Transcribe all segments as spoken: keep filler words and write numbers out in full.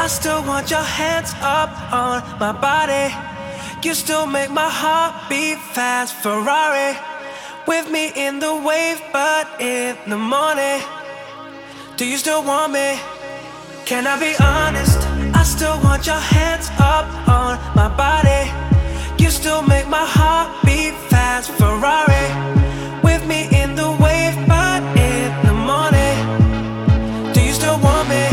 I still want your hands up on my body. You still make my heart beat fast. Ferrari with me in the wave, but in the morning. Do you still want me? Can I be honest? I still want your hands up on my body. You still make my heart beat fast. Ferrari with me in the wave, but in the morning. Do you still want me?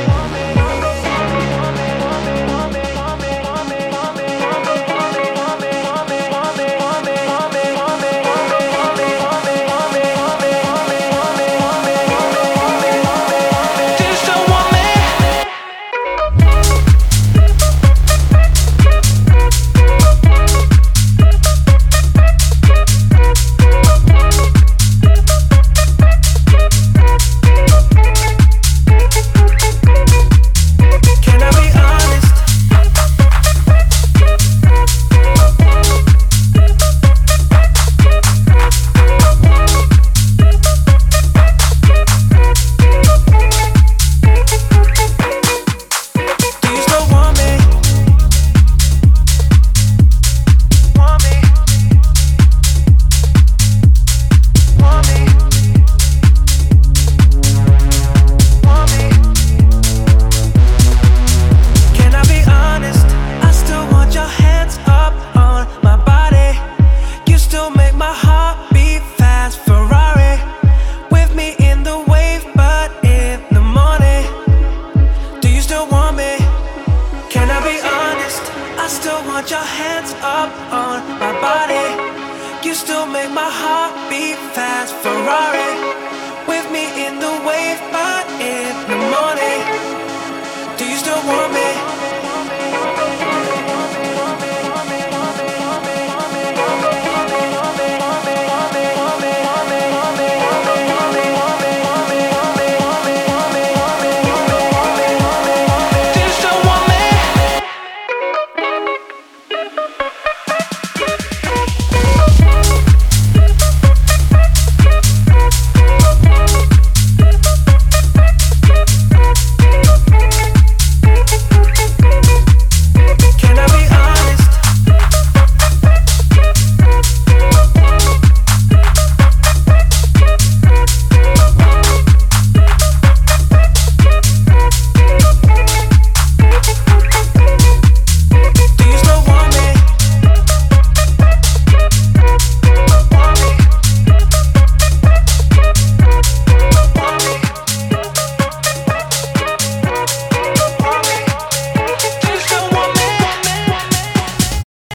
Your hands up on my body. You still make my heart beat fast. Ferrari with me in the wave.